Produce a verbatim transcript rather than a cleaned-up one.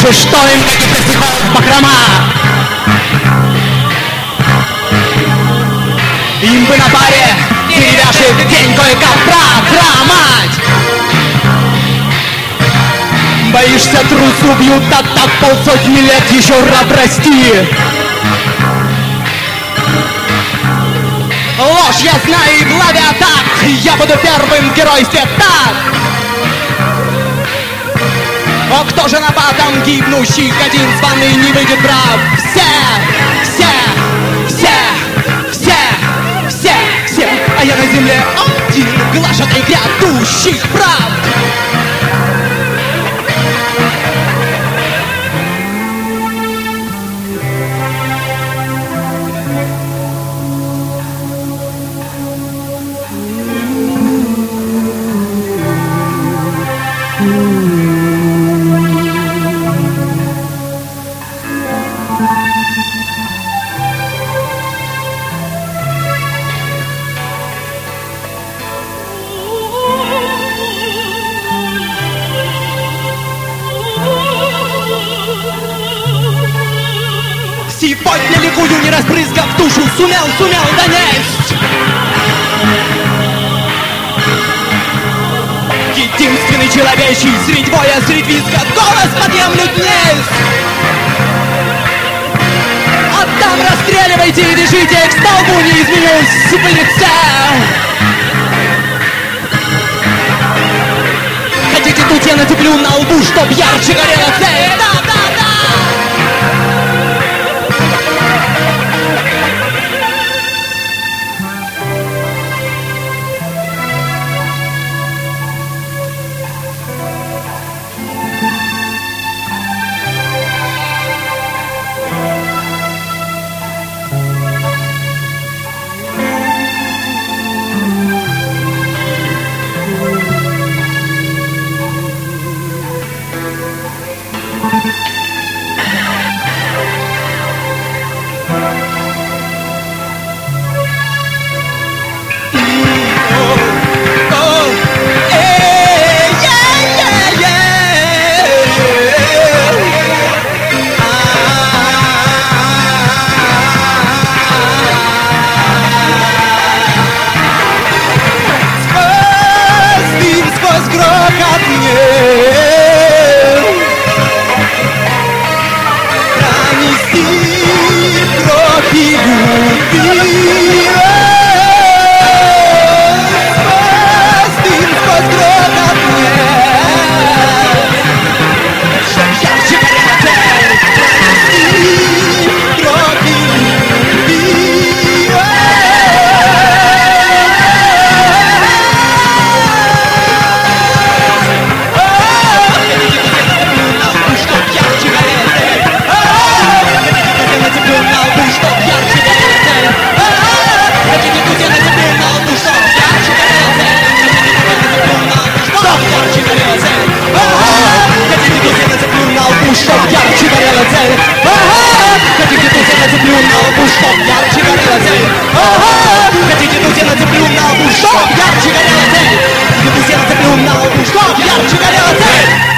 же что им каких-то стихов бахрома. Им бы на паре деревяшек день кое-как прохромать. Боишься, трус убьют, а так полсотни лет еще рад расти. Ложь я знаю и в главе атак, я буду первым в геройстве, так. О, кто же на батом гибнущих один с ванны не выйдет прав? Все, все, все, все, все, все. А я на земле один, глашатай грядущих прав. Сегодня ликую, не разбрызгав душу, сумел, сумел донесть. Единственный человечий средь боя, средь визга, голос подъемлю днесь. Отдам, расстреливайте и вяжите, к столбу не изменюсь в лице. Хотите, тут я нацеплю на лбу, чтоб ярче горела цель. Да, да, да. Чтоб ярче горела цель. Ага! Хотите, тут я нацеплю на лбу, чтоб ярче горела цель. Ага! Хотите, тут я нацеплю на лбу, чтоб ярче горела цель. Хотите, тут я нацеплю на лбу, чтоб ярче горела цель.